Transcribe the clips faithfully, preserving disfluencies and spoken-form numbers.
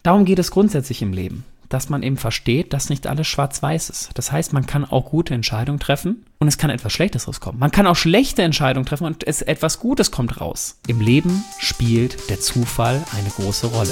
darum geht es grundsätzlich im Leben, dass man eben versteht, dass nicht alles schwarz-weiß ist. Das heißt, man kann auch gute Entscheidungen treffen und es kann etwas Schlechtes rauskommen. Man kann auch schlechte Entscheidungen treffen und es etwas Gutes kommt raus. Im Leben spielt der Zufall eine große Rolle.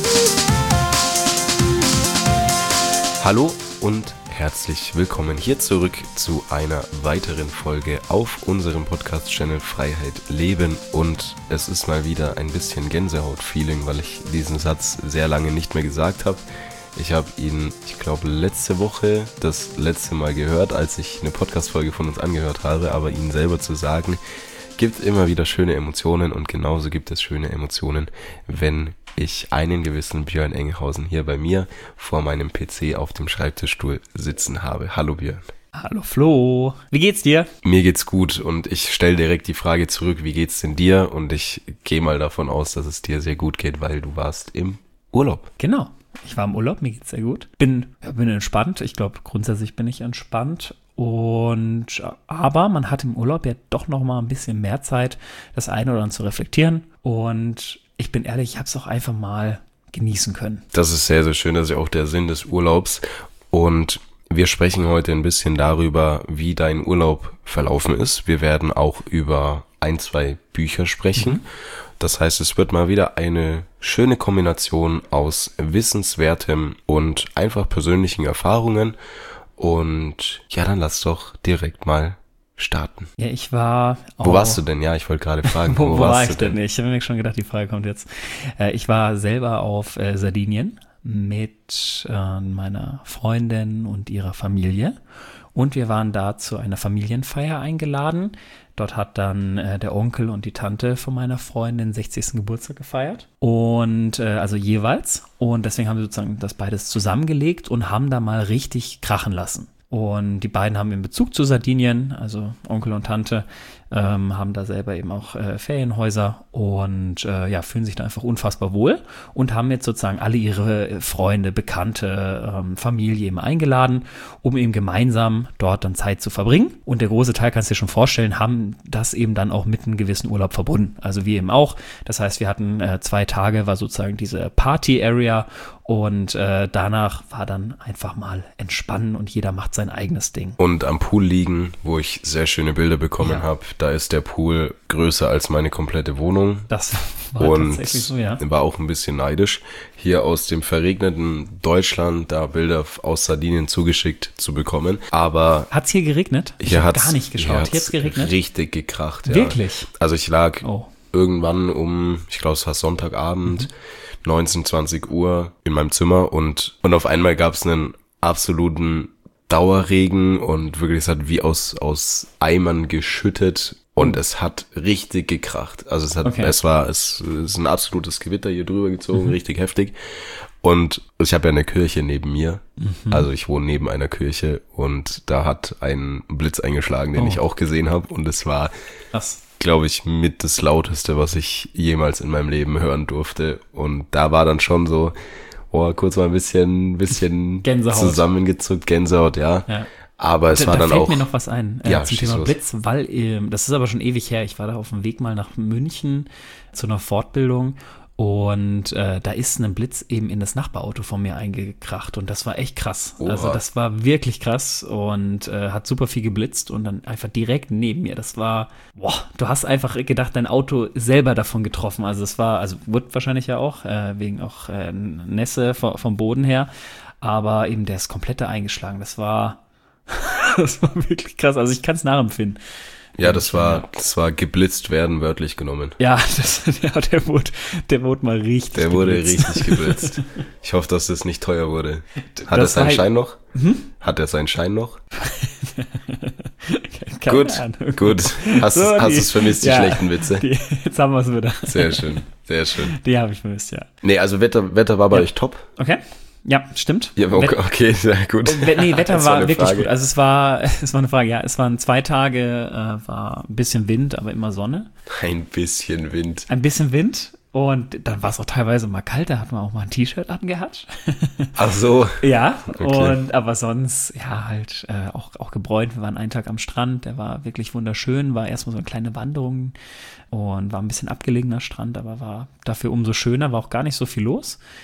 Hallo und herzlich willkommen hier zurück zu einer weiteren Folge auf unserem Podcast-Channel Freiheit Leben. Und es ist mal wieder ein bisschen Gänsehaut-Feeling, weil ich diesen Satz sehr lange nicht mehr gesagt habe. Ich habe ihn, ich glaube, letzte Woche das letzte Mal gehört, als ich eine Podcast-Folge von uns angehört habe, aber ihn selber zu sagen, gibt immer wieder schöne Emotionen und genauso gibt es schöne Emotionen, wenn ich einen gewissen Björn Enghausen hier bei mir vor meinem P C auf dem Schreibtischstuhl sitzen habe. Hallo Björn. Hallo Flo, wie geht's dir? Mir geht's gut und ich stelle direkt die Frage zurück, wie geht's denn dir? Und ich gehe mal davon aus, dass es dir sehr gut geht, weil du warst im Urlaub. Genau. Ich war im Urlaub, mir geht's sehr gut. Bin, ja, bin entspannt. Ich glaube, grundsätzlich bin ich entspannt. Und aber man hat im Urlaub ja doch noch mal ein bisschen mehr Zeit, das eine oder andere zu reflektieren. Und ich bin ehrlich, ich habe es auch einfach mal genießen können. Das ist sehr, sehr schön. Das ist ja auch der Sinn des Urlaubs. Und wir sprechen heute ein bisschen darüber, wie dein Urlaub verlaufen ist. Wir werden auch über ein, zwei Bücher sprechen. Mhm. Das heißt, es wird mal wieder eine schöne Kombination aus wissenswertem und einfach persönlichen Erfahrungen. Und ja, dann lass doch direkt mal starten. Ja, ich war auch... Wo warst du denn? Ja, ich wollte gerade fragen. wo, wo war ich denn? Ich habe mir schon gedacht, die Frage kommt jetzt. Äh, ich war selber auf äh, Sardinien mit äh, meiner Freundin und ihrer Familie. Und wir waren da zu einer Familienfeier eingeladen. Dort hat dann äh, der Onkel und die Tante von meiner Freundin sechzigsten Geburtstag gefeiert. Und äh, also jeweils. Und deswegen haben wir sozusagen das beides zusammengelegt und haben da mal richtig krachen lassen. Und die beiden haben in Bezug zu Sardinien, also Onkel und Tante, ähm, haben da selber eben auch äh, Ferienhäuser und äh, ja, fühlen sich da einfach unfassbar wohl und haben jetzt sozusagen alle ihre Freunde, Bekannte, ähm, Familie eben eingeladen, um eben gemeinsam dort dann Zeit zu verbringen. Und der große Teil, kannst du dir schon vorstellen, haben das eben dann auch mit einem gewissen Urlaub verbunden. Also wir eben auch. Das heißt, wir hatten äh, zwei Tage, war sozusagen diese Party-Area und äh, danach war dann einfach mal entspannen und jeder macht sein eigenes Ding. Und am Pool liegen, wo ich sehr schöne Bilder bekommen ja. habe, da ist der Pool größer als meine komplette Wohnung. Das war und tatsächlich so, ja. war auch ein bisschen neidisch. Hier aus dem verregneten Deutschland da Bilder aus Sardinien zugeschickt zu bekommen. Aber hat's hier geregnet? Ich hier habe gar nicht geschaut. Hier hat's geregnet? Richtig gekracht, ja. Wirklich? Also ich lag oh. irgendwann um, ich glaube es war Sonntagabend, mhm. neunzehn, zwanzig Uhr in meinem Zimmer und, und auf einmal gab es einen absoluten Dauerregen und wirklich, es hat wie aus, aus Eimern geschüttet und es hat richtig gekracht. Also es hat, okay. es war, es, es ist ein absolutes Gewitter hier drüber gezogen, mhm. richtig heftig. Und ich habe ja eine Kirche neben mir, mhm. also ich wohne neben einer Kirche und da hat ein Blitz eingeschlagen, den oh. ich auch gesehen habe und es war, glaube ich, mit das Lauteste, was ich jemals in meinem Leben hören durfte. Und da war dann schon so, oh, kurz mal ein bisschen, bisschen Gänsehaut. zusammengezuckt, Gänsehaut, ja. ja. Aber es da, war da dann fällt auch... mir noch was ein äh, ja, zum Thema Blitz, weil, äh, das ist aber schon ewig her, ich war da auf dem Weg mal nach München zu einer Fortbildung und äh, da ist ein Blitz eben in das Nachbarauto von mir eingekracht und das war echt krass. Oha. Also das war wirklich krass und äh, hat super viel geblitzt und dann einfach direkt neben mir. Das war, boah, du hast einfach gedacht, dein Auto selber davon getroffen. Also es war, also wird wahrscheinlich ja auch, äh, wegen auch äh, Nässe vom, vom Boden her, aber eben der ist komplett da eingeschlagen. Das war, das war wirklich krass. Also ich kann es nachempfinden. Ja, das war, das war geblitzt werden, wörtlich genommen. Ja, das, ja der, wurde, der wurde mal richtig Der geblitzt. wurde richtig geblitzt. Ich hoffe, dass das nicht teuer wurde. Hat das er seinen Schein noch? Hm? Hat er seinen Schein noch? Keine gut, Ahnung. gut. Hast so, du es vermisst, die ja, schlechten Witze? Die, jetzt haben wir es wieder. Sehr schön, sehr schön. Die habe ich vermisst, ja. Nee, also Wetter, Wetter war bei ja. euch top. Okay. Ja, stimmt. Ja, okay, okay, sehr gut. We- nee, Wetter war, war wirklich Frage. gut. Also es war, es war eine Frage, ja, es waren zwei Tage, äh, war ein bisschen Wind, aber immer Sonne. Ein bisschen Wind. Ein bisschen Wind. Und dann war es auch teilweise mal kalt, da hat man auch mal ein T-Shirt angehabt. Ach so. Ja, okay. und aber sonst, ja, halt äh, auch, auch gebräunt. Wir waren einen Tag am Strand, der war wirklich wunderschön, war erstmal so eine kleine Wanderung und war ein bisschen abgelegener Strand, aber war dafür umso schöner, war auch gar nicht so viel los.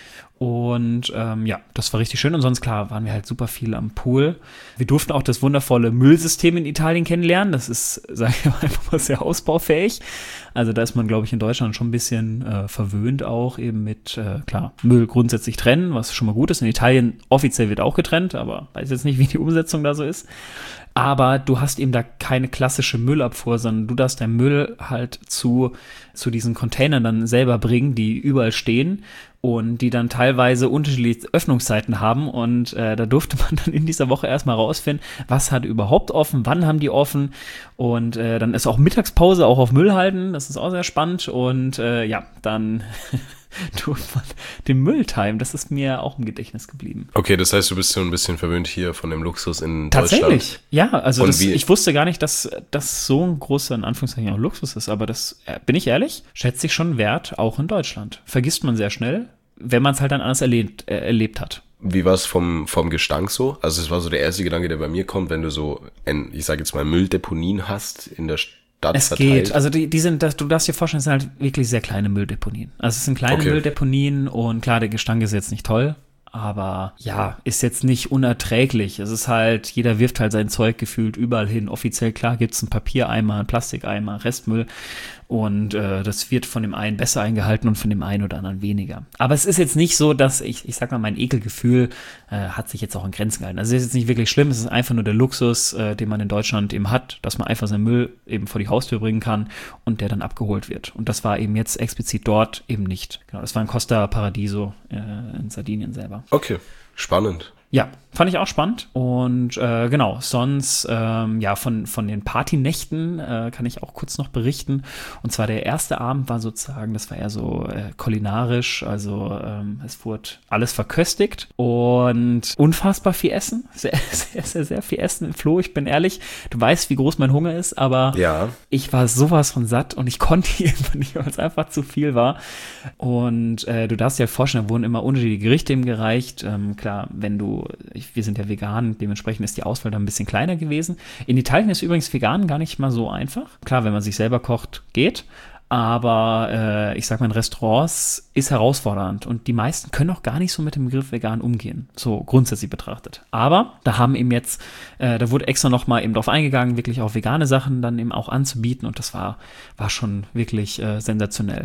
Und ähm, ja, das war richtig schön. Und sonst, klar, waren wir halt super viel am Pool. Wir durften auch das wundervolle Müllsystem in Italien kennenlernen. Das ist, sage ich mal, einfach mal sehr ausbaufähig. Also da ist man, glaube ich, in Deutschland schon ein bisschen äh, verwöhnt auch eben mit, äh, klar, Müll grundsätzlich trennen, was schon mal gut ist. In Italien offiziell wird auch getrennt, aber weiß jetzt nicht, wie die Umsetzung da so ist. Aber du hast eben da keine klassische Müllabfuhr, sondern du darfst deinen Müll halt zu, zu diesen Containern dann selber bringen, die überall stehen und die dann teilweise unterschiedliche Öffnungszeiten haben. Und äh, da durfte man dann in dieser Woche erstmal rausfinden, was hat überhaupt offen, wann haben die offen. Und äh, dann ist auch Mittagspause, auch auf Müll halten. Das ist auch sehr spannend. Und äh, ja, dann durfte man den Müll timen. Das ist mir auch im Gedächtnis geblieben. Okay, das heißt, du bist so ein bisschen verwöhnt hier von dem Luxus in Tatsächlich, Deutschland. Tatsächlich, ja. Also das, wie- ich wusste gar nicht, dass das so ein großer, in Anführungszeichen, auch Luxus ist. Aber das, äh, bin ich ehrlich, schätze ich schon wert, auch in Deutschland. Vergisst man sehr schnell, wenn man es halt dann anders erlebt, äh, erlebt hat. Wie war es vom, vom Gestank so? Also es war so der erste Gedanke, der bei mir kommt, wenn du so, ein, ich sage jetzt mal, Mülldeponien hast in der Stadt Es verteilt. geht. Also die, die sind, das, du darfst dir vorstellen, es sind halt wirklich sehr kleine Mülldeponien. Also es sind kleine Okay. Mülldeponien und klar, der Gestank ist jetzt nicht toll, aber ja, ist jetzt nicht unerträglich. Es ist halt, jeder wirft halt sein Zeug gefühlt überall hin. Offiziell, klar, gibt's einen Papiereimer, einen Plastikeimer, Restmüll und äh, das wird von dem einen besser eingehalten und von dem einen oder anderen weniger. Aber es ist jetzt nicht so, dass ich, ich sag mal, mein Ekelgefühl äh, hat sich jetzt auch in Grenzen gehalten. Also es ist jetzt nicht wirklich schlimm, es ist einfach nur der Luxus, äh, den man in Deutschland eben hat, dass man einfach seinen Müll eben vor die Haustür bringen kann und der dann abgeholt wird. Und das war eben jetzt explizit dort eben nicht. Genau, das war in Costa Paradiso äh, in Sardinien selber. Okay, spannend. Ja, fand ich auch spannend. Und äh, genau, sonst, ähm, ja, von, von den Partynächten äh, kann ich auch kurz noch berichten. Und zwar der erste Abend war sozusagen, das war eher so äh, kulinarisch, also ähm, es wurde alles verköstigt und unfassbar viel Essen. Sehr, sehr, sehr, sehr viel Essen. Flo, ich bin ehrlich, du weißt, wie groß mein Hunger ist, aber Ja. ich war sowas von satt und ich konnte irgendwann nicht, weil es einfach zu viel war. Und äh, du darfst dir halt vorstellen, da wurden immer unterschiedliche Gerichte ihm gereicht. Ähm, klar, wenn du, ich, wir sind ja vegan, dementsprechend ist die Auswahl dann ein bisschen kleiner gewesen. In Italien ist übrigens vegan gar nicht mal so einfach. Klar, wenn man sich selber kocht, geht. Aber äh, ich sag mal, in Restaurants ist herausfordernd und die meisten können auch gar nicht so mit dem Begriff vegan umgehen, so grundsätzlich betrachtet. Aber da haben eben jetzt, äh, da wurde extra nochmal eben drauf eingegangen, wirklich auch vegane Sachen dann eben auch anzubieten und das war, war schon wirklich äh, sensationell.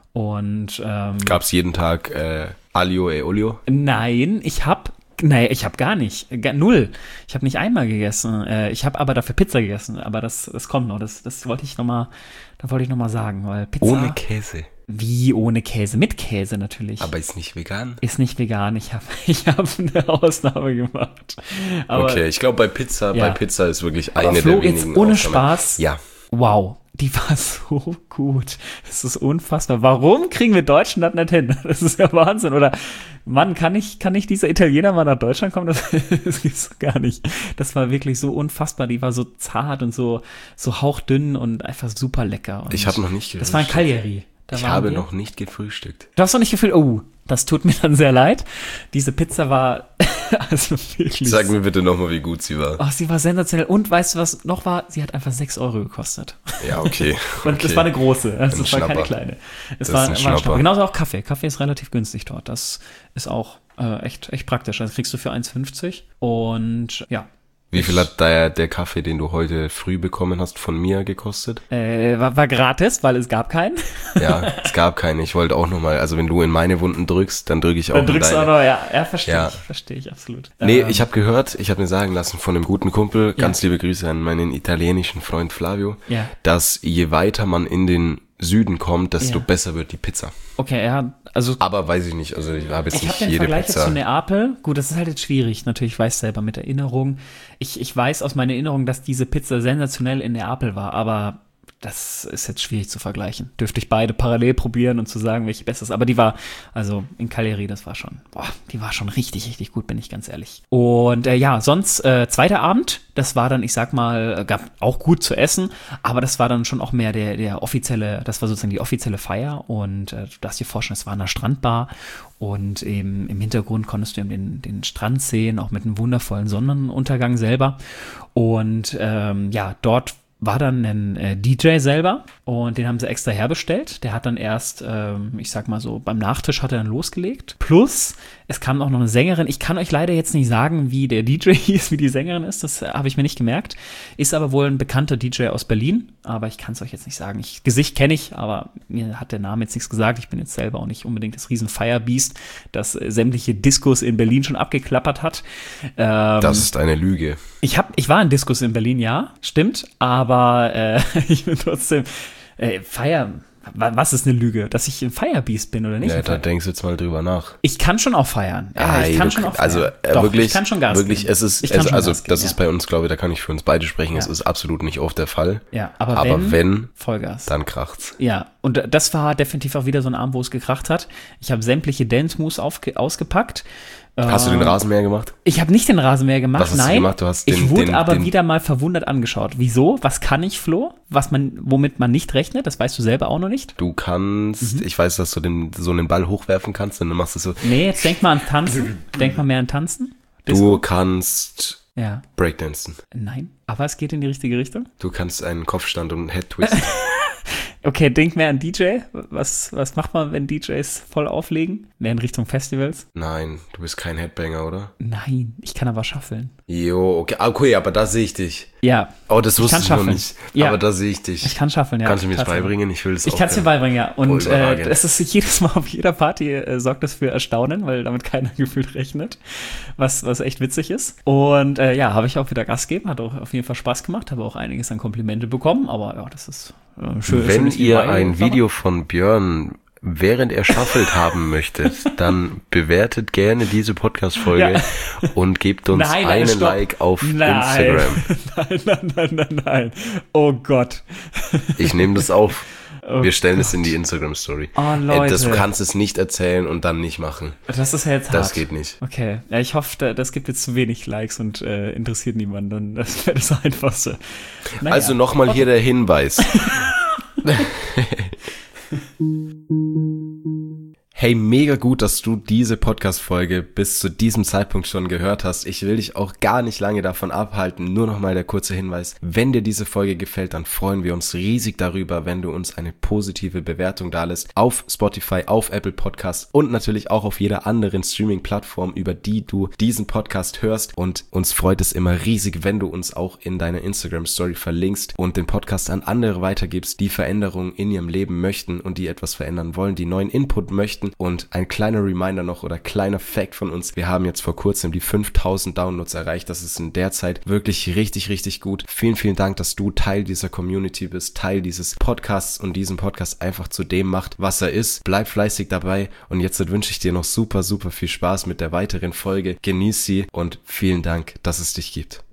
Und ähm, Gab's jeden Tag äh, Aglio e Olio? nein, ich hab Nee, ich habe gar nicht. Gar, null. Ich habe nicht einmal gegessen. Äh, ich habe aber dafür Pizza gegessen. Aber das, das kommt noch. Das, das wollte ich noch mal, da wollte ich noch mal sagen. Weil Pizza, Ohne Käse. Wie ohne Käse? Mit Käse natürlich. Aber ist nicht vegan? Ist nicht vegan. Ich habe ich hab eine Ausnahme gemacht. Aber, Okay, ich glaube bei Pizza, Ja. bei Pizza ist wirklich aber eine Flo, der jetzt wenigen ohne Ausnahmen. Spaß. Ja. Wow, die war so gut. Das ist unfassbar. Warum kriegen wir Deutschen das nicht hin? Das ist ja Wahnsinn. Oder, Mann, kann ich, kann ich dieser Italiener mal nach Deutschland kommen? Das, das gibt's doch gar nicht. Das war wirklich so unfassbar. Die war so zart und so, so hauchdünn und einfach super lecker. Und Ich habe noch nicht gefrühstückt. Das war ein Cagliari. Da Ich waren habe wir. noch nicht gefrühstückt. Du hast doch nicht gefühlt, oh, das tut mir dann sehr leid. Diese Pizza war, also wirklich. Sag mir bitte nochmal, wie gut sie war. Oh, sie war sensationell. Und weißt du, was noch war? Sie hat einfach sechs Euro gekostet. Ja, okay. Und okay. das war eine große, also Ein das war keine Schnapper. kleine. Es Das war, ist ein war ein Schnapper. Schnapper. Genauso auch Kaffee. Kaffee ist relativ günstig dort. Das ist auch äh, echt, echt praktisch. Das kriegst du für eins fünfzig. Und ja. Wie viel hat der, der Kaffee, den du heute früh bekommen hast, von mir gekostet? Äh, war, war gratis, weil es gab keinen. Ja, es gab keine. Ich wollte auch nochmal, also wenn du in meine Wunden drückst, dann drücke ich auch Dann in drückst du deine. auch noch, ja, ja verstehe Ja. ich, verstehe ich absolut. Nee, Ähm, ich habe gehört, ich habe mir sagen lassen von einem guten Kumpel, Ja. ganz liebe Grüße an meinen italienischen Freund Flavio, Ja. dass je weiter man in den Süden kommt, desto Ja. besser wird die Pizza. Okay, ja, also Aber weiß ich nicht, also ich habe jetzt ich habe nicht den jede Vergleich jetzt Pizza. zu Neapel. Gut, das ist halt jetzt schwierig. Natürlich, ich weiß selber mit Erinnerung. Ich, ich weiß aus meiner Erinnerung, dass diese Pizza sensationell in Neapel war, aber das ist jetzt schwierig zu vergleichen. Dürfte ich beide parallel probieren und zu sagen, welche besser ist. Aber die war, also in Cagliari, das war schon, boah, die war schon richtig, richtig gut, bin ich ganz ehrlich. Und äh, ja, sonst, äh, zweiter Abend, das war dann, ich sag mal, gab auch gut zu essen, aber das war dann schon auch mehr der, der offizielle, das war sozusagen die offizielle Feier und äh, du darfst dir vorstellen, es war eine Strandbar und eben im Hintergrund konntest du eben den, den Strand sehen, auch mit einem wundervollen Sonnenuntergang selber und ähm, ja, dort war dann ein äh, D J selber und den haben sie extra herbestellt. Der hat dann erst, ähm, ich sag mal so, beim Nachtisch hat er dann losgelegt. Plus, es kam auch noch eine Sängerin. Ich kann euch leider jetzt nicht sagen, wie der D J hieß, wie die Sängerin ist. Das äh, habe ich mir nicht gemerkt. Ist aber wohl ein bekannter D J aus Berlin. Aber ich kann es euch jetzt nicht sagen. Ich, Gesicht kenne ich, aber mir hat der Name jetzt nichts gesagt. Ich bin jetzt selber auch nicht unbedingt das riesen Firebeast, das äh, sämtliche Diskos in Berlin schon abgeklappert hat. Ähm, das ist eine Lüge. Ich, hab, ich war in Diskos in Berlin, ja, stimmt. Aber äh, ich bin trotzdem äh, Fire. Was ist eine Lüge? Dass ich ein Firebeast bin oder nicht? Ja, da denkst du jetzt mal drüber nach. Ich kann schon auch feiern. Ja, Ei, ich kann du, schon auch feiern. Also äh, Doch, wirklich, ich kann schon Gas wirklich, geben. es ist, Ich kann es, schon also Gas geben, das ist ja. bei uns, glaube ich, da kann ich für uns beide sprechen. Ja. Es ist absolut nicht oft der Fall. Ja, aber, aber wenn, wenn, Vollgas. dann kracht's. Ja, und das war definitiv auch wieder so ein Abend, wo es gekracht hat. Ich habe sämtliche Dance-Moves aufge- ausgepackt. Hast du den Rasenmäher gemacht? Ich habe nicht den Rasenmäher gemacht, Was hast nein. du gemacht? Du hast den, ich wurde den, aber den, wieder mal verwundert angeschaut. Wieso? Was kann ich, Flo? Was man, womit man nicht rechnet? Das weißt du selber auch noch nicht. Du kannst, mhm. ich weiß, dass du den, so einen Ball hochwerfen kannst und dann machst du so. Nee, jetzt denk mal an Tanzen. Denk mal mehr an Tanzen. Disco. Du kannst ja. Breakdancen. Nein, aber es geht in die richtige Richtung. Du kannst einen Kopfstand und einen Head-Twist. Okay, denk mehr an D J. Was, was macht man, wenn D Js voll auflegen? Mehr in Richtung Festivals? Nein, du bist kein Headbanger, oder? Nein, ich kann aber schaffeln. Jo, okay, okay, aber da sehe ich dich. Ja. Oh, das wusste ich, ich noch nicht. Ja. Aber da sehe ich dich. Ich kann schaffeln, ja. Kannst du mir das beibringen? Ich will es auch. Ich kann es dir beibringen, ja. Und äh, es ist jedes Mal auf jeder Party äh, sorgt das für Erstaunen, weil damit keiner gefühlt rechnet, was, was echt witzig ist. Und äh, ja, habe ich auch wieder Gas gegeben, hat auch auf jeden Fall Spaß gemacht, habe auch einiges an Komplimente bekommen, aber ja, das ist äh, schön. Wenn ihr Detail, ein Video von Björn während er schaffelt haben möchtet, dann bewertet gerne diese Podcast-Folge ja. und gebt uns nein, nein, einen stopp. Like auf nein. Instagram. Nein, nein, nein, nein, nein. Oh Gott. Ich nehme das auf. Oh Wir stellen Gott. es in die Instagram-Story. Oh, Leute. Das, du kannst es nicht erzählen und dann nicht machen. Das ist ja jetzt hart. Das geht nicht. Okay. Ja, ich hoffe, das gibt jetzt zu wenig Likes und äh, interessiert niemanden. Das wäre das Einfachste. Naja. Also nochmal okay. hier der Hinweis. Hey, mega gut, dass du diese Podcast-Folge bis zu diesem Zeitpunkt schon gehört hast. Ich will dich auch gar nicht lange davon abhalten. Nur nochmal der kurze Hinweis. Wenn dir diese Folge gefällt, dann freuen wir uns riesig darüber, wenn du uns eine positive Bewertung dalässt auf Spotify, auf Apple Podcasts und natürlich auch auf jeder anderen Streaming-Plattform, über die du diesen Podcast hörst. Und uns freut es immer riesig, wenn du uns auch in deiner Instagram-Story verlinkst und den Podcast an andere weitergibst, die Veränderungen in ihrem Leben möchten und die etwas verändern wollen, die neuen Input möchten. Und ein kleiner Reminder noch oder kleiner Fact von uns. Wir haben jetzt vor kurzem die fünftausend Downloads erreicht. Das ist in der Zeit wirklich richtig, richtig gut. Vielen, vielen Dank, dass du Teil dieser Community bist, Teil dieses Podcasts und diesen Podcast einfach zu dem macht, was er ist. Bleib fleißig dabei und jetzt wünsche ich dir noch super, super viel Spaß mit der weiteren Folge. Genieß sie und vielen Dank, dass es dich gibt.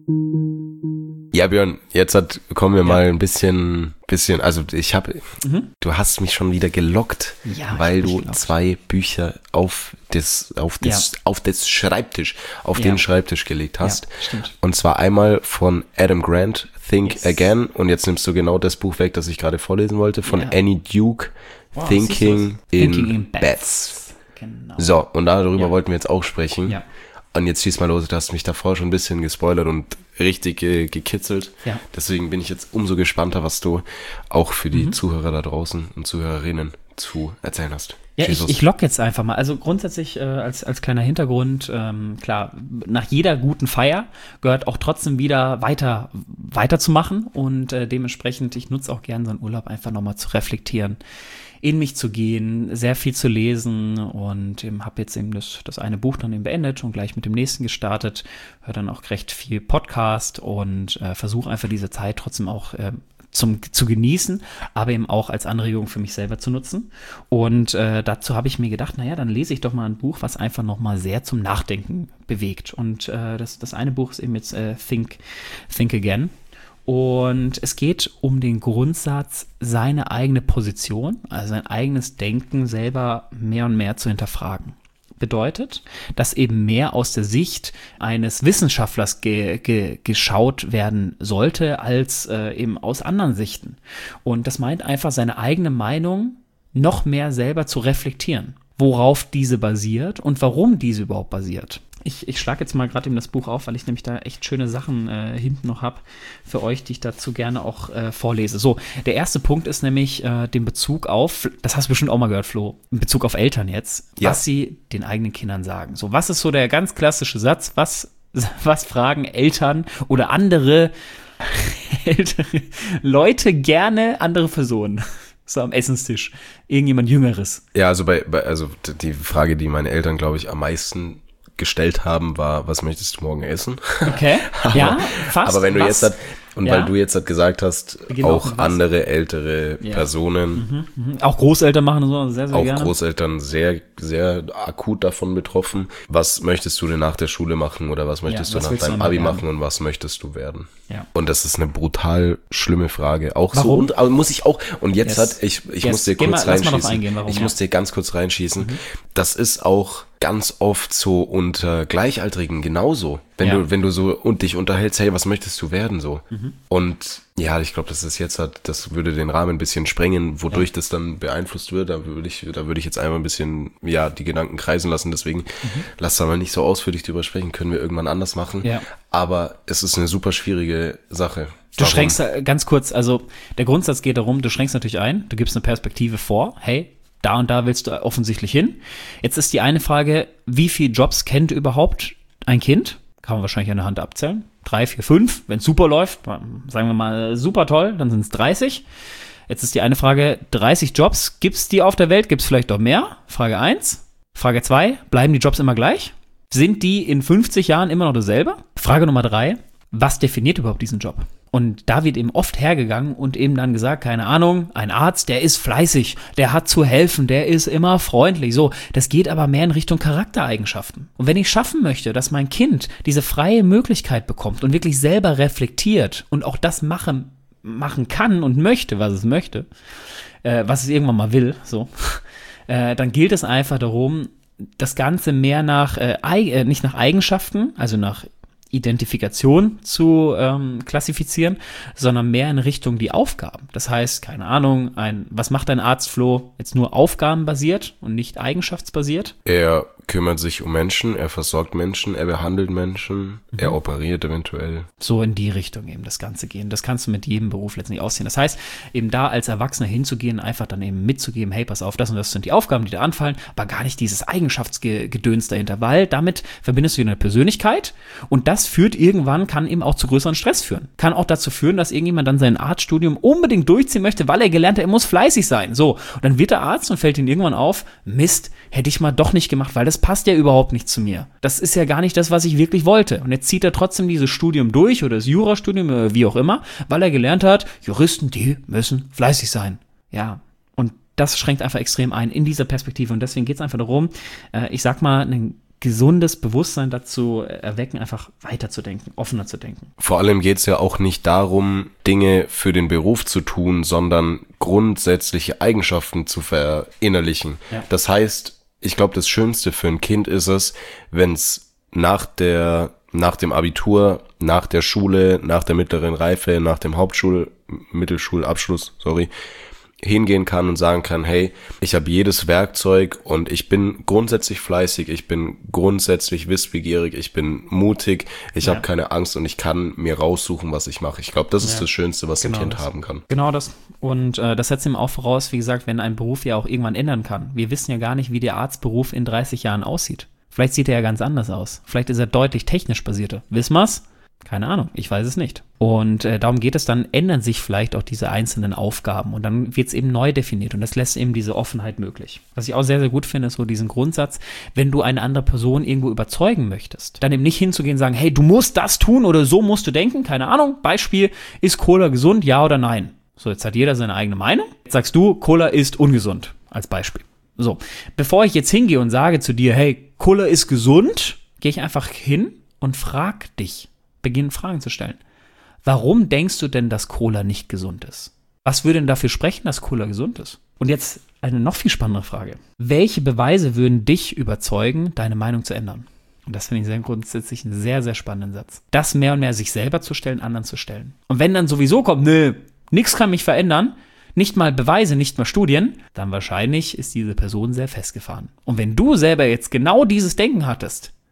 Ja, Björn, jetzt hat, kommen wir ja. mal ein bisschen, bisschen, also ich habe, mhm. du hast mich schon wieder gelockt, ja, weil du gelockt. zwei Bücher auf das, auf das, ja. auf das Schreibtisch, auf ja. den Schreibtisch gelegt hast. Ja, stimmt. Und zwar einmal von Adam Grant, Think yes. Again, und jetzt nimmst du genau das Buch weg, das ich gerade vorlesen wollte, von ja. Annie Duke, wow, Thinking, in, Thinking in Bats. Bats. Genau. So, und darüber ja. wollten wir jetzt auch sprechen. Ja. Und jetzt schieß mal los, du hast mich davor schon ein bisschen gespoilert und richtig äh, gekitzelt. Ja. Deswegen bin ich jetzt umso gespannter, was du auch für die mhm. Zuhörer da draußen und Zuhörerinnen zu erzählen hast. Ja, ich, ich lock jetzt einfach mal. Also grundsätzlich äh, als, als kleiner Hintergrund, ähm, klar, nach jeder guten Feier gehört auch trotzdem wieder weiter, weiter zu machen. Und äh, dementsprechend, ich nutze auch gerne so einen Urlaub einfach nochmal zu reflektieren, in mich zu gehen, sehr viel zu lesen und ähm, habe jetzt eben das, das eine Buch dann eben beendet und gleich mit dem nächsten gestartet, höre dann auch recht viel Podcast und äh, versuche einfach diese Zeit trotzdem auch äh, zum zu genießen, aber eben auch als Anregung für mich selber zu nutzen. Und äh, dazu habe ich mir gedacht, naja, dann lese ich doch mal ein Buch, was einfach nochmal sehr zum Nachdenken bewegt. Und äh, das, das eine Buch ist eben jetzt äh, Think, Think Again. Und es geht um den Grundsatz, seine eigene Position, also sein eigenes Denken selber mehr und mehr zu hinterfragen. Bedeutet, dass eben mehr aus der Sicht eines Wissenschaftlers ge, ge, geschaut werden sollte, als äh, eben aus anderen Sichten. Und das meint einfach, seine eigene Meinung noch mehr selber zu reflektieren, worauf diese basiert und warum diese überhaupt basiert. Ich, ich schlage jetzt mal gerade eben das Buch auf, weil ich nämlich da echt schöne Sachen äh, hinten noch habe für euch, die ich dazu gerne auch äh, vorlese. So, der erste Punkt ist nämlich äh, den Bezug auf, das hast du bestimmt auch mal gehört, Flo, in Bezug auf Eltern jetzt, Ja. was sie den eigenen Kindern sagen. So, was ist so der ganz klassische Satz, was, was fragen Eltern oder andere ältere Leute gerne andere Personen? So am Essenstisch. Irgendjemand Jüngeres. Ja, also bei, bei also die Frage, die meine Eltern, glaube ich, am meisten gestellt haben, war, was möchtest du morgen essen? Okay. aber, ja, fast. aber wenn du was? jetzt, hat, und Ja. weil du jetzt halt gesagt hast, Wir gehen auch auch mit was. andere ältere Ja. Personen, Mhm. Auch Großeltern machen so sehr, sehr auch gerne. Großeltern sehr, sehr akut davon betroffen. Was möchtest du denn nach der Schule machen oder was möchtest was du nach willst du deinem noch Abi werden? machen und was möchtest du werden? Ja. Und das ist eine brutal schlimme Frage. Auch so, Warum? und, aber muss ich auch, und jetzt Yes. hat, ich, ich Yes. muss dir Geh kurz mal- lass mal drauf reinschießen. eingehen, warum, ich ja. muss dir ganz kurz reinschießen. Das ist auch ganz oft so unter Gleichaltrigen genauso. Wenn Ja. du, wenn du so und dich unterhältst, hey, was möchtest du werden so? Mhm. Und ja, ich glaube, das ist jetzt halt, das würde den Rahmen ein bisschen sprengen, wodurch das dann beeinflusst wird. Da würde ich, da würde ich jetzt einmal ein bisschen, ja, die Gedanken kreisen lassen. Deswegen lass da mal nicht so ausführlich drüber sprechen. Können wir irgendwann anders machen. Ja. Aber es ist eine super schwierige Sache. Du Warum? schränkst äh, ganz kurz, also der Grundsatz geht darum, du schränkst natürlich ein, du gibst eine Perspektive vor, hey, da und da willst du offensichtlich hin. Jetzt ist die eine Frage, wie viele Jobs kennt überhaupt ein Kind? Kann man wahrscheinlich an der Hand abzählen. Drei, vier, fünf. Wenn es super läuft, sagen wir mal super toll, dann sind es dreißig. Jetzt ist die eine Frage, dreißig Jobs, gibt es die auf der Welt? Gibt es vielleicht doch mehr? Frage eins. Frage zwei, bleiben die Jobs immer gleich? Sind die in fünfzig Jahren immer noch dasselbe? Frage Nummer drei, was definiert überhaupt diesen Job? Und da wird eben oft hergegangen und eben dann gesagt, keine Ahnung, ein Arzt, der ist fleißig, der hat zu helfen, der ist immer freundlich. So, das geht aber mehr in Richtung Charaktereigenschaften. Und wenn ich schaffen möchte, dass mein Kind diese freie Möglichkeit bekommt und wirklich selber reflektiert und auch das machen, machen kann und möchte, was es möchte, äh, was es irgendwann mal will, so, äh, dann gilt es einfach darum, das Ganze mehr nach, äh, Eig- äh, nicht nach Eigenschaften, also nach Identifikation zu ähm, klassifizieren, sondern mehr in Richtung die Aufgaben. Das heißt, keine Ahnung, ein, was macht ein Arzt, Flo, jetzt nur aufgabenbasiert und nicht eigenschaftsbasiert? Er kümmert sich um Menschen, er versorgt Menschen, er behandelt Menschen, mhm. er operiert eventuell. So in die Richtung eben das Ganze gehen. Das kannst du mit jedem Beruf letztendlich ausziehen. Das heißt, eben da als Erwachsener hinzugehen, einfach dann eben mitzugeben, hey, pass auf, das und das sind die Aufgaben, die da anfallen, aber gar nicht dieses Eigenschaftsgedöns dahinter, weil damit verbindest du eine Persönlichkeit und das führt irgendwann, kann eben auch zu größeren Stress führen. Kann auch dazu führen, dass irgendjemand dann sein Arztstudium unbedingt durchziehen möchte, weil er gelernt hat, er muss fleißig sein. So, und dann wird er Arzt und fällt ihm irgendwann auf, Mist, hätte ich mal doch nicht gemacht, weil das passt ja überhaupt nicht zu mir. Das ist ja gar nicht das, was ich wirklich wollte. Und jetzt zieht er trotzdem dieses Studium durch oder das Jurastudium oder wie auch immer, weil er gelernt hat, Juristen, die müssen fleißig sein. Ja, und das schränkt einfach extrem ein in dieser Perspektive. Und deswegen geht es einfach darum, äh, ich sag mal, ein gesundes Bewusstsein dazu erwecken, einfach weiterzudenken, offener zu denken. Vor allem geht es ja auch nicht darum, Dinge für den Beruf zu tun, sondern grundsätzliche Eigenschaften zu verinnerlichen. Ja. Das heißt, ich glaube, das Schönste für ein Kind ist es, wenn es nach der, nach dem Abitur, nach der Schule, nach der mittleren Reife, nach dem Hauptschul-, Mittelschulabschluss, sorry, hingehen kann und sagen kann, hey, ich habe jedes Werkzeug und ich bin grundsätzlich fleißig, ich bin grundsätzlich wissbegierig, ich bin mutig, ich ja. habe keine Angst und ich kann mir raussuchen, was ich mache. Ich glaube, das ist ja. das Schönste, was genau ein Kind das. haben kann. Genau das. Und äh, das setzt ihm auch voraus, wie gesagt, wenn ein Beruf ja auch irgendwann ändern kann. Wir wissen ja gar nicht, wie der Arztberuf in dreißig Jahren aussieht. Vielleicht sieht er ja ganz anders aus. Vielleicht ist er deutlich technisch basierter. Wissen wir's? Keine Ahnung, ich weiß es nicht. Und äh, darum geht es dann, ändern sich vielleicht auch diese einzelnen Aufgaben und dann wird es eben neu definiert und das lässt eben diese Offenheit möglich. Was ich auch sehr, sehr gut finde, ist so diesen Grundsatz, wenn du eine andere Person irgendwo überzeugen möchtest, dann eben nicht hinzugehen und sagen, hey, du musst das tun oder so musst du denken, keine Ahnung, Beispiel, ist Cola gesund, ja oder nein? So, jetzt hat jeder seine eigene Meinung. Jetzt sagst du, Cola ist ungesund, als Beispiel. So, bevor ich jetzt hingehe und sage zu dir, hey, Cola ist gesund, gehe ich einfach hin und frag dich. Beginnen Fragen zu stellen. Warum denkst du denn, dass Cola nicht gesund ist? Was würde denn dafür sprechen, dass Cola gesund ist? Und jetzt eine noch viel spannendere Frage. Welche Beweise würden dich überzeugen, deine Meinung zu ändern? Und das finde ich sehr grundsätzlich einen sehr, sehr spannenden Satz. Das mehr und mehr sich selber zu stellen, anderen zu stellen. Und wenn dann sowieso kommt, nö, nichts kann mich verändern, nicht mal Beweise, nicht mal Studien, dann wahrscheinlich ist diese Person sehr festgefahren. Und wenn du selber jetzt genau dieses Denken hattest,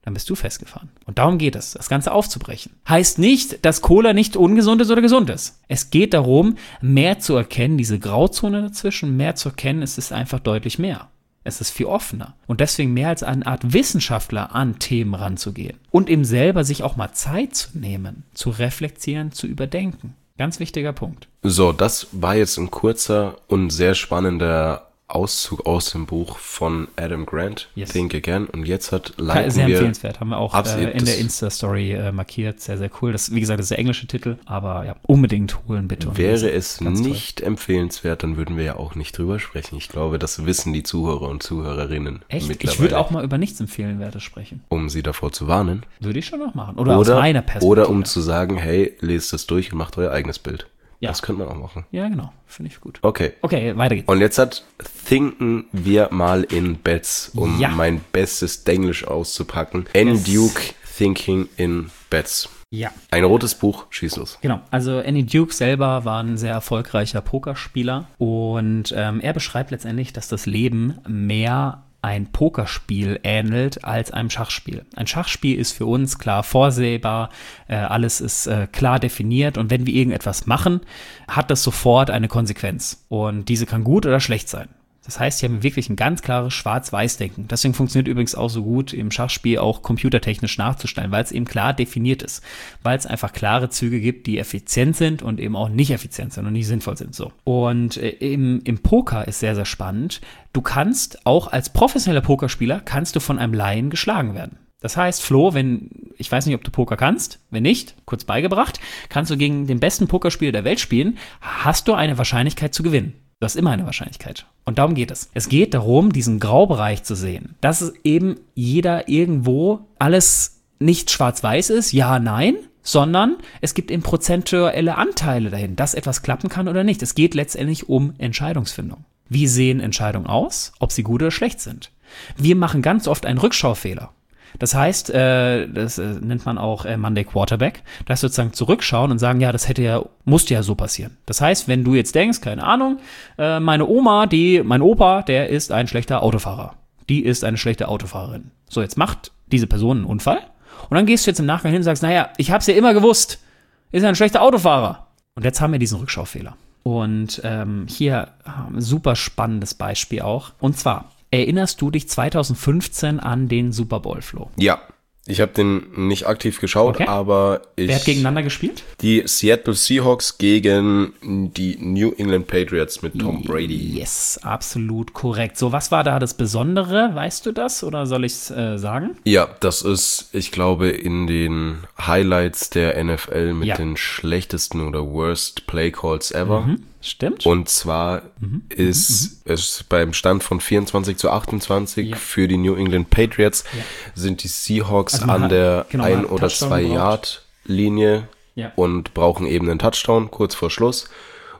dann bist du festgefahren. Und darum geht es, das Ganze aufzubrechen. Heißt nicht, dass Cola nicht ungesund ist oder gesund ist. Es geht darum, mehr zu erkennen, diese Grauzone dazwischen, mehr zu erkennen, es ist einfach deutlich mehr. Es ist viel offener. Und deswegen mehr als eine Art Wissenschaftler an Themen ranzugehen. Und eben selber sich auch mal Zeit zu nehmen, zu reflektieren, zu überdenken. Ganz wichtiger Punkt. So, das war jetzt ein kurzer und sehr spannender Auszug aus dem Buch von Adam Grant, yes. Think Again. Und jetzt hat leiten Sehr wir empfehlenswert, haben wir auch äh, in der Insta-Story äh, markiert. Sehr, sehr cool. Das, wie gesagt, das ist der englische Titel, aber ja, unbedingt holen bitte. Und wäre es nicht toll. empfehlenswert, dann würden wir ja auch nicht drüber sprechen. Ich glaube, das wissen die Zuhörer und Zuhörerinnen Echt? mittlerweile. Ich würde auch mal über nichts Empfehlenwertes sprechen. Um sie davor zu warnen? Würde ich schon noch machen. Oder, oder aus meiner Perspektive. Oder um zu sagen, hey, lest das durch und macht euer eigenes Bild. Ja. Das könnte man auch machen. Ja, genau. Finde ich gut. Okay. Okay, weiter geht's. Und jetzt hat Thinken wir mal in Beds, um ja. mein bestes Denglisch auszupacken. Annie yes. Duke, Thinking in Beds. Ja. Ein rotes Buch, schieß los. Genau, also Annie Duke selber war ein sehr erfolgreicher Pokerspieler und ähm, er beschreibt letztendlich, dass das Leben mehr ein Pokerspiel ähnelt als einem Schachspiel. Ein Schachspiel ist für uns klar vorsehbar, äh, alles ist äh, klar definiert und wenn wir irgendetwas machen, hat das sofort eine Konsequenz und diese kann gut oder schlecht sein. Das heißt, hier haben wir wirklich ein ganz klares Schwarz-Weiß-Denken. Deswegen funktioniert übrigens auch so gut im Schachspiel auch computertechnisch nachzustellen, weil es eben klar definiert ist. Weil es einfach klare Züge gibt, die effizient sind und eben auch nicht effizient sind und nicht sinnvoll sind. So. Und äh, im, im Poker ist sehr, sehr spannend. Du kannst auch als professioneller Pokerspieler, kannst du von einem Laien geschlagen werden. Das heißt, Flo, wenn, ich weiß nicht, ob du Poker kannst, wenn nicht, kurz beigebracht, kannst du gegen den besten Pokerspieler der Welt spielen, hast du eine Wahrscheinlichkeit zu gewinnen. Du hast immer eine Wahrscheinlichkeit. Und darum geht es. Es geht darum, diesen Graubereich zu sehen. Dass es eben jeder irgendwo alles nicht schwarz-weiß ist, ja, nein, sondern es gibt eben prozentuelle Anteile dahin, dass etwas klappen kann oder nicht. Es geht letztendlich um Entscheidungsfindung. Wie sehen Entscheidungen aus, ob sie gut oder schlecht sind? Wir machen ganz oft einen Rückschaufehler. Das heißt, äh, das äh, nennt man auch äh, Monday Quarterback, dass wir sozusagen zurückschauen und sagen, ja, das hätte ja, musste ja so passieren. Das heißt, wenn du jetzt denkst, keine Ahnung, äh, meine Oma, die, mein Opa, der ist ein schlechter Autofahrer. Die ist eine schlechte Autofahrerin. So, jetzt macht diese Person einen Unfall und dann gehst du jetzt im Nachgang hin und sagst, naja, ich hab's ja immer gewusst, ist ein schlechter Autofahrer. Und jetzt haben wir diesen Rückschaufehler. Und ähm, hier ein super spannendes Beispiel auch. Und zwar, erinnerst du dich zwanzig fünfzehn an den Super Bowl, Flo? Ja, ich habe den nicht aktiv geschaut, okay. aber ich... Wer hat gegeneinander gespielt? Die Seattle Seahawks gegen die New England Patriots mit Tom Brady. Yes, absolut korrekt. So, was war da das Besondere? Weißt du das oder soll ich es äh, sagen? Ja, das ist, ich glaube, in den Highlights der N F L mit ja. den schlechtesten oder worst Play Calls ever. Mhm. Stimmt. Und zwar mhm, ist mhm. es beim Stand von vierundzwanzig zu achtundzwanzig ja. für die New England Patriots ja. sind die Seahawks also an der genau, ein- oder zwei Yard Linie ja. und brauchen eben einen Touchdown kurz vor Schluss.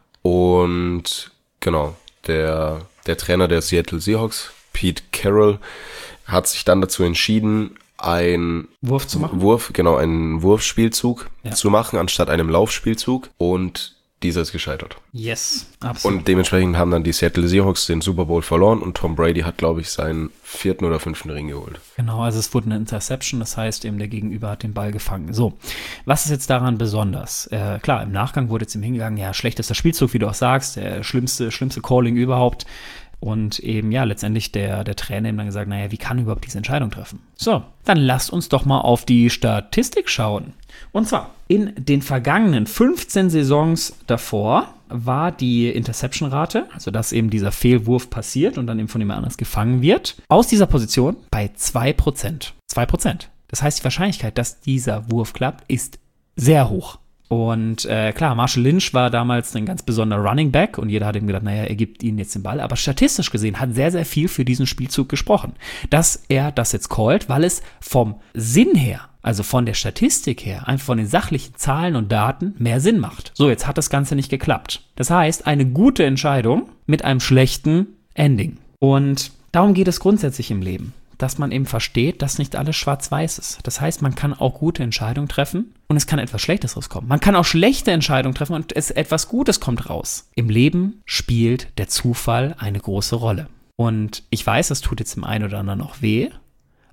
Und genau, der, der Trainer der Seattle Seahawks, Pete Carroll, hat sich dann dazu entschieden, ein Wurf zu machen. Wurf, genau, einen Wurfspielzug ja. zu machen, anstatt einem Laufspielzug. Und dieser ist gescheitert. Yes, absolut. Und dementsprechend haben dann die Seattle Seahawks den Super Bowl verloren und Tom Brady hat, glaube ich, seinen vierten oder fünften Ring geholt. Genau, also es wurde eine Interception, das heißt eben der Gegenüber hat den Ball gefangen. So, was ist jetzt daran besonders? Äh, klar, im Nachgang wurde jetzt ihm hingegangen, ja, schlechtester Spielzug, wie du auch sagst, der schlimmste, schlimmste Calling überhaupt. Und eben, ja, letztendlich der, der Trainer eben dann gesagt, naja, wie kann er überhaupt diese Entscheidung treffen? So, dann lasst uns doch mal auf die Statistik schauen. Und zwar, in den vergangenen fünfzehn Saisons davor war die Interception-Rate, also dass eben dieser Fehlwurf passiert und dann eben von jemand anders gefangen wird, aus dieser Position bei zwei Prozent. zwei Prozent. Das heißt, die Wahrscheinlichkeit, dass dieser Wurf klappt, ist sehr hoch. Und äh, klar, Marshall Lynch war damals ein ganz besonderer Running Back und jeder hat ihm gedacht, naja, er gibt ihnen jetzt den Ball. Aber statistisch gesehen hat sehr, sehr viel für diesen Spielzug gesprochen. Dass er das jetzt callt, weil es vom Sinn her, also von der Statistik her, einfach von den sachlichen Zahlen und Daten mehr Sinn macht. So, jetzt hat das Ganze nicht geklappt. Das heißt, eine gute Entscheidung mit einem schlechten Ending. Und darum geht es grundsätzlich im Leben. Dass man eben versteht, dass nicht alles schwarz-weiß ist. Das heißt, man kann auch gute Entscheidungen treffen und es kann etwas Schlechtes rauskommen. Man kann auch schlechte Entscheidungen treffen und es etwas Gutes kommt raus. Im Leben spielt der Zufall eine große Rolle. Und ich weiß, das tut jetzt dem einen oder anderen noch weh,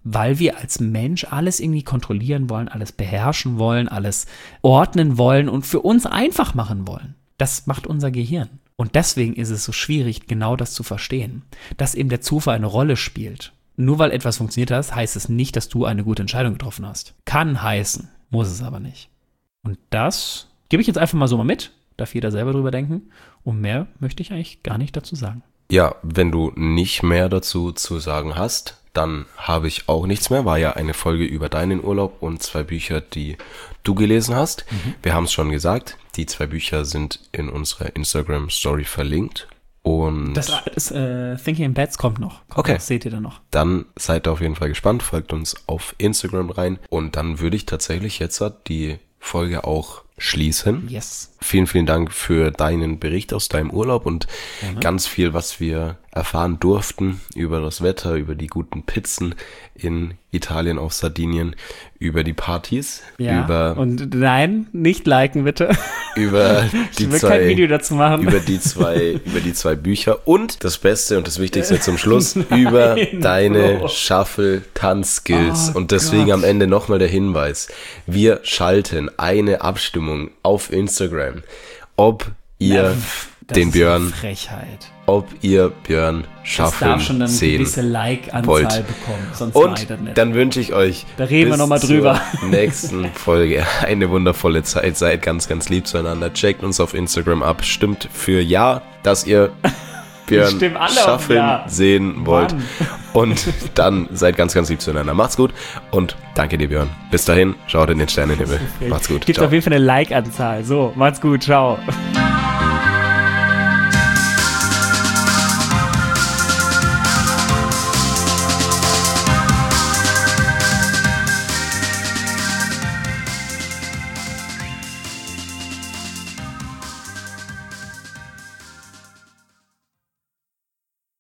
weil wir als Mensch alles irgendwie kontrollieren wollen, alles beherrschen wollen, alles ordnen wollen und für uns einfach machen wollen. Das macht unser Gehirn. Und deswegen ist es so schwierig, genau das zu verstehen, dass eben der Zufall eine Rolle spielt. Nur weil etwas funktioniert hat, heißt es nicht, dass du eine gute Entscheidung getroffen hast. Kann heißen, muss es aber nicht. Und das gebe ich jetzt einfach mal so mal mit, darf jeder selber drüber denken. Und mehr möchte ich eigentlich gar nicht dazu sagen. Ja, wenn du nicht mehr dazu zu sagen hast, dann habe ich auch nichts mehr. War ja eine Folge über deinen Urlaub und zwei Bücher, die du gelesen hast. Mhm. Wir haben es schon gesagt, die zwei Bücher sind in unserer Instagram-Story verlinkt. Und das, das äh, Thinking in Beds kommt noch. Okay. Das seht ihr dann noch. Dann seid ihr auf jeden Fall gespannt, folgt uns auf Instagram rein. Und dann würde ich tatsächlich jetzt die Folge auch schließen. Yes. Vielen, vielen Dank für deinen Bericht aus deinem Urlaub und ja, ganz viel, was wir erfahren durften über das Wetter, über die guten Pizzen in Italien auf Sardinien, über die Partys, ja, über und nein, nicht liken bitte. Über die ich will zwei, kein Video dazu machen. über die zwei, über die zwei Bücher und das Beste und das Wichtigste zum Schluss über deine Bro. Shuffle-Tanz-Skills. Oh und deswegen Gott. am Ende nochmal der Hinweis: Wir schalten eine Abstimmung auf Instagram, ob ihr Das den ist Björn, eine Frechheit. ob ihr Björn Das Shufflen darf schon eine sehen gewisse Like-Anzahl wollt. bekommen, sonst mache ich das Und nicht. dann wünsche ich euch Da reden wir bis noch mal drüber. zur nächsten Folge eine wundervolle Zeit. Seid ganz, ganz lieb zueinander. Checkt uns auf Instagram ab. Stimmt für ja, dass ihr Björn Stimmen alle auf Shufflen Ja. sehen wollt. Mann. Und dann seid ganz, ganz lieb zueinander. Macht's gut und danke dir, Björn. Bis dahin, schaut in den Sternenhimmel. Macht's gut. Gibt Ciao. auf jeden Fall eine Like-Anzahl. So, macht's gut, ciao.